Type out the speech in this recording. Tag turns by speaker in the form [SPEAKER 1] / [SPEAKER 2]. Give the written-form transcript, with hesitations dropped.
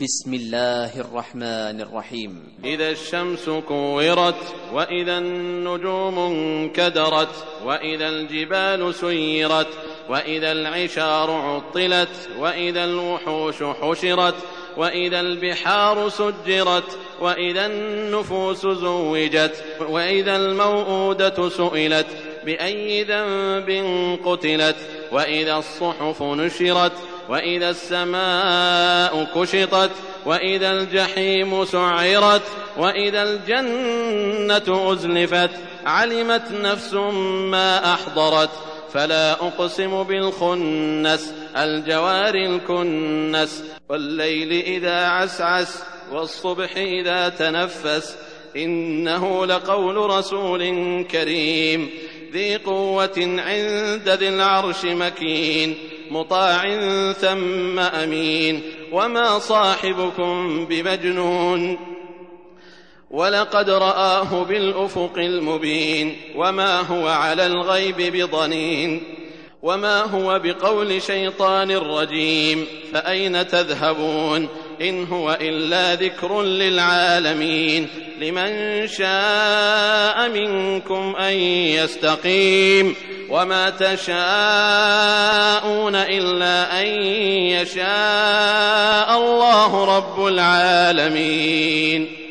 [SPEAKER 1] بسم الله الرحمن الرحيم.
[SPEAKER 2] إذا الشمس كورت وإذا النجوم انكدرت وإذا الجبال سيرت وإذا العشار عطلت وإذا الوحوش حشرت وإذا البحار سجرت وإذا النفوس زوجت وإذا الموءودة سئلت بأي ذنب قتلت وإذا الصحف نشرت وإذا السماء كشطت وإذا الجحيم سعرت وإذا الجنة أزلفت علمت نفس ما أحضرت فلا أقسم بالخنس الجوار الكنس والليل إذا عسعس والصبح إذا تنفس إنه لقول رسول كريم ذي قوة عند ذي العرش مكين مطاع ثم أمين وما صاحبكم بمجنون ولقد رآه بالأفق المبين وما هو على الغيب بضنين وما هو بقول شيطان رجيم فأين تذهبون إن هو إلا ذكر للعالمين لمن شاء منكم أن يستقيم وما تشاءون إلا أن يشاء الله رب العالمين.